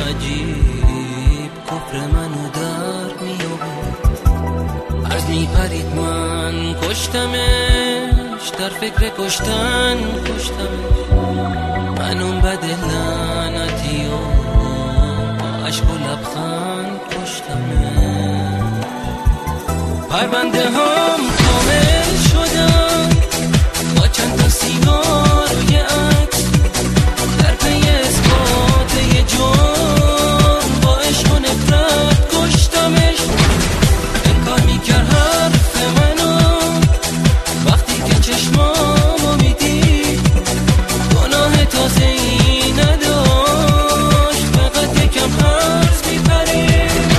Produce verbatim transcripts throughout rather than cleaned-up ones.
عجیب کفر منو در میابود. از میپرید من کشتمش، در فکر کشتن کشتمش. من اون بد لعنتی و با عشق و لبخند کشتمش. پرونده هم کامل شدن با چند تا سیگار و یه عکس، در پی اثبات یه جرم با عشق و نفرت کشتمش. انکار میکرد حرف منو وقتی که چشمامو میدید، گناه تازه ای نداشت، فقط یکم هرز میپرید.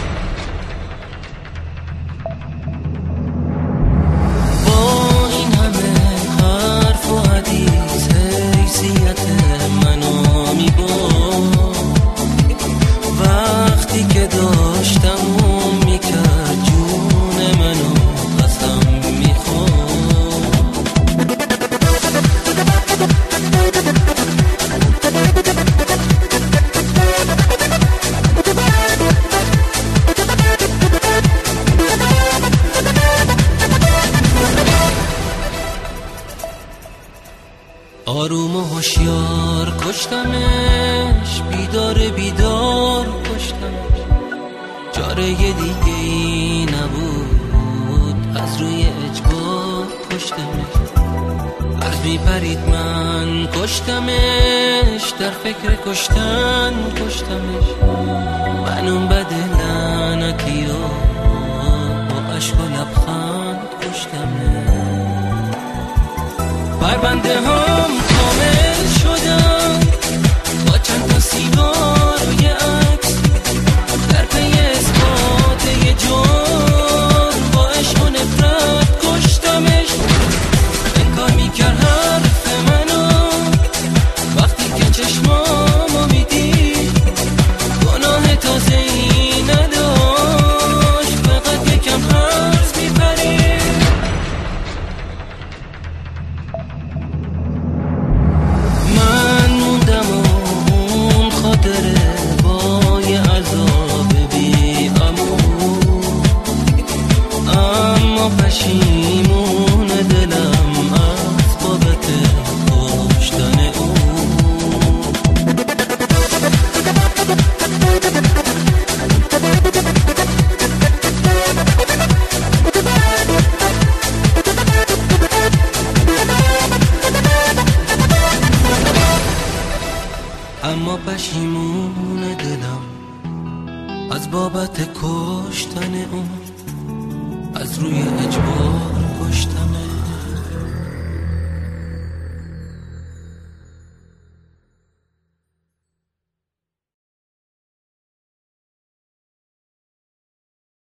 با این همه حرف و حدیث حیثیت منو میبرد، وقتی که داشتم اون میکرد جون منو قسم میخورد. آروم و هوشیار کشتمش، بیدار بیدار کشتمش. چاره دیگه ای نبود، از روی اجبار کشتمش. از میپرید من کشتمش، در فکر کشتن کشتمش. من اون بد لعنتی و با عشق و لبخند کشتمش. پرونده هم کامل شدن با چند تا سیگار و یه عکس، در پی اثبات یه جرم با عشق و نفرت کشتمش. انکار میکرد حرف منو وقتی که چشمامو میدید، گناه تازه ای نداشت، فقط یکم هرز میپرید. من موندم و اون خاطره با یه عذاب بی امون، اما پشیمون دلم از بابت کشتن اون. اما پشیمون دلم از بابت کشتن اون، از روی اجبار